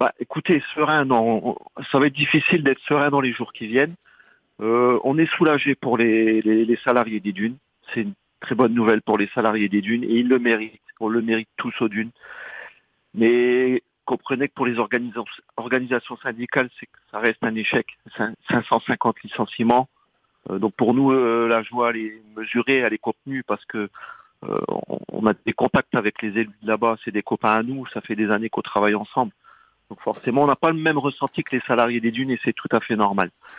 Écoutez, serein, non, ça va être difficile d'être serein dans les jours qui viennent. On est soulagé pour les salariés des Dunes. C'est une très bonne nouvelle pour les salariés des Dunes et ils le méritent. On le mérite tous aux Dunes. Mais comprenez que pour les organisations syndicales, ça reste un échec. 550 licenciements. Donc pour nous, la joie, elle est mesurée, elle est contenue parce que on a des contacts avec les élus de là-bas. C'est des copains à nous. Ça fait des années qu'on travaille ensemble. Donc forcément, on n'a pas le même ressenti que les salariés des Dunes et c'est tout à fait normal.